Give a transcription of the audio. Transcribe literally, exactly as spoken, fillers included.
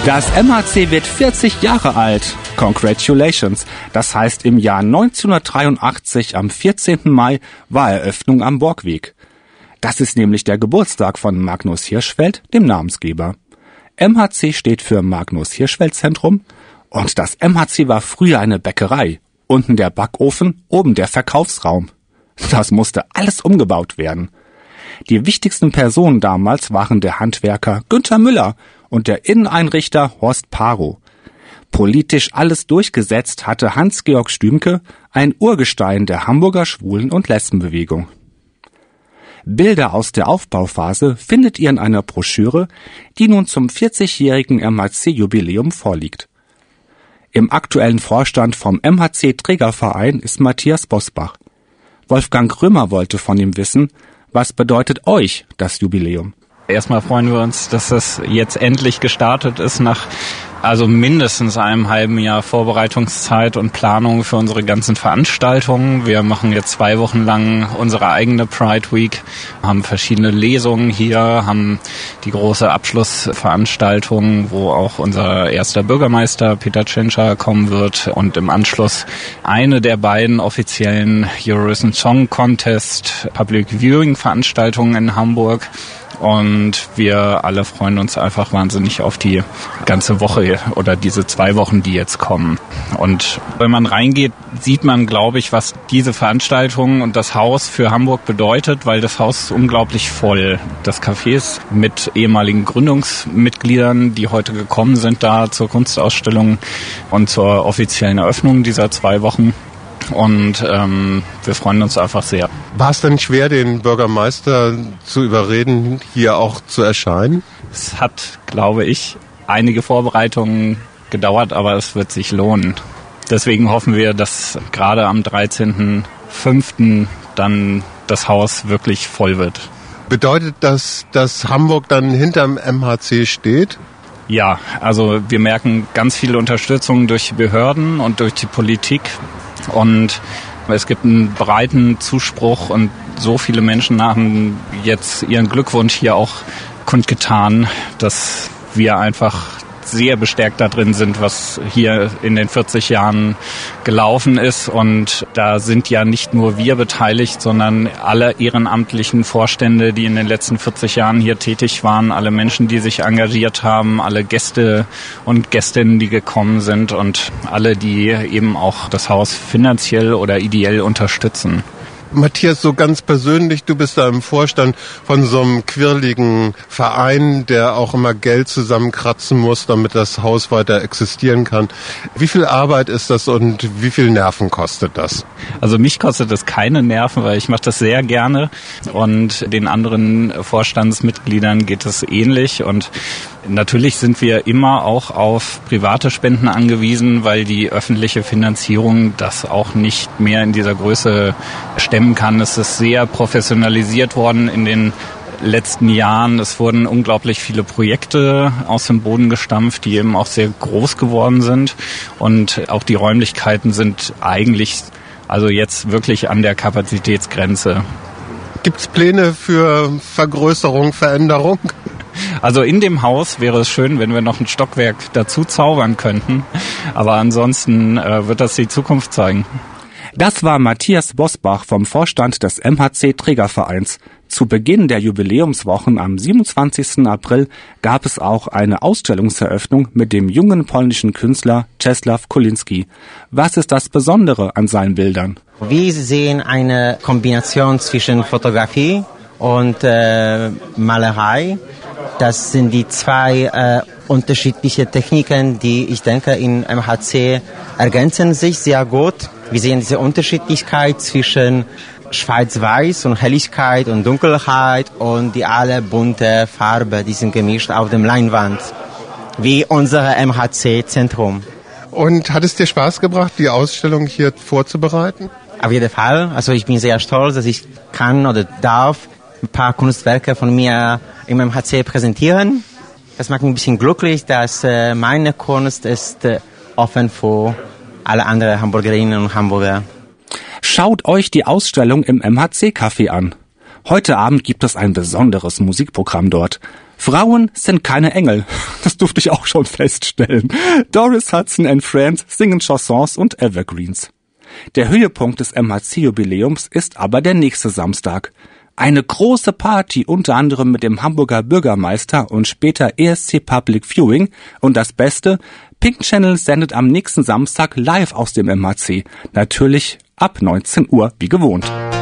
Das M H C wird vierzig Jahre alt. Congratulations. Das heißt, im Jahr neunzehnhundertdreiundachtzig am vierzehnten Mai war Eröffnung am Borgweg. Das ist nämlich der Geburtstag von Magnus Hirschfeld, dem Namensgeber. M H C steht für Magnus Hirschfeld Zentrum und das M H C war früher eine Bäckerei. Unten der Backofen, oben der Verkaufsraum. Das musste alles umgebaut werden. Die wichtigsten Personen damals waren der Handwerker Günther Müller und der Inneneinrichter Horst Parow. Politisch alles durchgesetzt hatte Hans-Georg Stümke, ein Urgestein der Hamburger Schwulen- und Lesbenbewegung. Bilder aus der Aufbauphase findet ihr in einer Broschüre, die nun zum vierzigjährigen M H C-Jubiläum vorliegt. Im aktuellen Vorstand vom M H C-Trägerverein ist Matthias Bosbach. Wolfgang Römer wollte von ihm wissen, was bedeutet euch das Jubiläum? Erstmal freuen wir uns, dass das jetzt endlich gestartet ist nach also mindestens einem halben Jahr Vorbereitungszeit und Planung für unsere ganzen Veranstaltungen. Wir machen jetzt zwei Wochen lang unsere eigene Pride Week, haben verschiedene Lesungen hier, haben die große Abschlussveranstaltung, wo auch unser erster Bürgermeister Peter Tschentscher kommen wird und im Anschluss eine der beiden offiziellen Eurovision Song Contest Public Viewing Veranstaltungen in Hamburg. Und wir alle freuen uns einfach wahnsinnig auf die ganze Woche oder diese zwei Wochen, die jetzt kommen. Und wenn man reingeht, sieht man, glaube ich, was diese Veranstaltung und das Haus für Hamburg bedeutet, weil das Haus ist unglaublich voll. Das Café ist mit ehemaligen Gründungsmitgliedern, die heute gekommen sind, da zur Kunstausstellung und zur offiziellen Eröffnung dieser zwei Wochen. Und ähm, wir freuen uns einfach sehr. War es denn schwer, den Bürgermeister zu überreden, hier auch zu erscheinen? Es hat, glaube ich, einige Vorbereitungen gedauert, aber es wird sich lohnen. Deswegen hoffen wir, dass gerade am dreizehnten fünften dann das Haus wirklich voll wird. Bedeutet das, dass Hamburg dann hinterm M H C steht? Ja, also wir merken ganz viele Unterstützung durch die Behörden und durch die Politik. Und es gibt einen breiten Zuspruch und so viele Menschen haben jetzt ihren Glückwunsch hier auch kundgetan, dass wir einfach sehr bestärkt da drin sind, was hier in den vierzig Jahren gelaufen ist. Und da sind ja nicht nur wir beteiligt, sondern alle ehrenamtlichen Vorstände, die in den letzten vierzig Jahren hier tätig waren, alle Menschen, die sich engagiert haben, alle Gäste und Gästinnen, die gekommen sind und alle, die eben auch das Haus finanziell oder ideell unterstützen. Matthias, so ganz persönlich, du bist da im Vorstand von so einem quirligen Verein, der auch immer Geld zusammenkratzen muss, damit das Haus weiter existieren kann. Wie viel Arbeit ist das und wie viel Nerven kostet das? Also mich kostet das keine Nerven, weil ich mache das sehr gerne und den anderen Vorstandsmitgliedern geht es ähnlich und natürlich sind wir immer auch auf private Spenden angewiesen, weil die öffentliche Finanzierung das auch nicht mehr in dieser Größe stemmen kann. Es ist sehr professionalisiert worden in den letzten Jahren. Es wurden unglaublich viele Projekte aus dem Boden gestampft, die eben auch sehr groß geworden sind. Und auch die Räumlichkeiten sind eigentlich also jetzt wirklich an der Kapazitätsgrenze. Gibt es Pläne für Vergrößerung, Veränderung? Also in dem Haus wäre es schön, wenn wir noch ein Stockwerk dazu zaubern könnten. Aber ansonsten äh, wird das die Zukunft zeigen. Das war Matthias Bosbach vom Vorstand des M H C-Trägervereins. Zu Beginn der Jubiläumswochen am siebenundzwanzigsten April gab es auch eine Ausstellungseröffnung mit dem jungen polnischen Künstler Czesław Kulinski. Was ist das Besondere an seinen Bildern? Wir sehen eine Kombination zwischen Fotografie und äh, Malerei. Das sind die zwei äh, unterschiedliche Techniken, die ich denke in M H C ergänzen sich sehr gut. Wir sehen diese Unterschiedlichkeit zwischen Schwarz-Weiß und Helligkeit und Dunkelheit und die alle bunte Farbe, die sind gemischt auf dem Leinwand, wie unser M H C-Zentrum. Und hat es dir Spaß gebracht, die Ausstellung hier vorzubereiten? Auf jeden Fall. Also ich bin sehr stolz, dass ich kann oder darf ein paar Kunstwerke von mir im M H C präsentieren. Das macht mich ein bisschen glücklich, dass äh, meine Kunst ist äh, offen für alle anderen Hamburgerinnen und Hamburger. Schaut euch die Ausstellung im M H C-Café an. Heute Abend gibt es ein besonderes Musikprogramm dort. Frauen sind keine Engel. Das durfte ich auch schon feststellen. Doris Hudson and Friends singen Chansons und Evergreens. Der Höhepunkt des M H C-Jubiläums ist aber der nächste Samstag. Eine große Party, unter anderem mit dem Hamburger Bürgermeister und später E S C Public Viewing. Und das Beste, Pink Channel sendet am nächsten Samstag live aus dem M H C. Natürlich ab neunzehn Uhr wie gewohnt.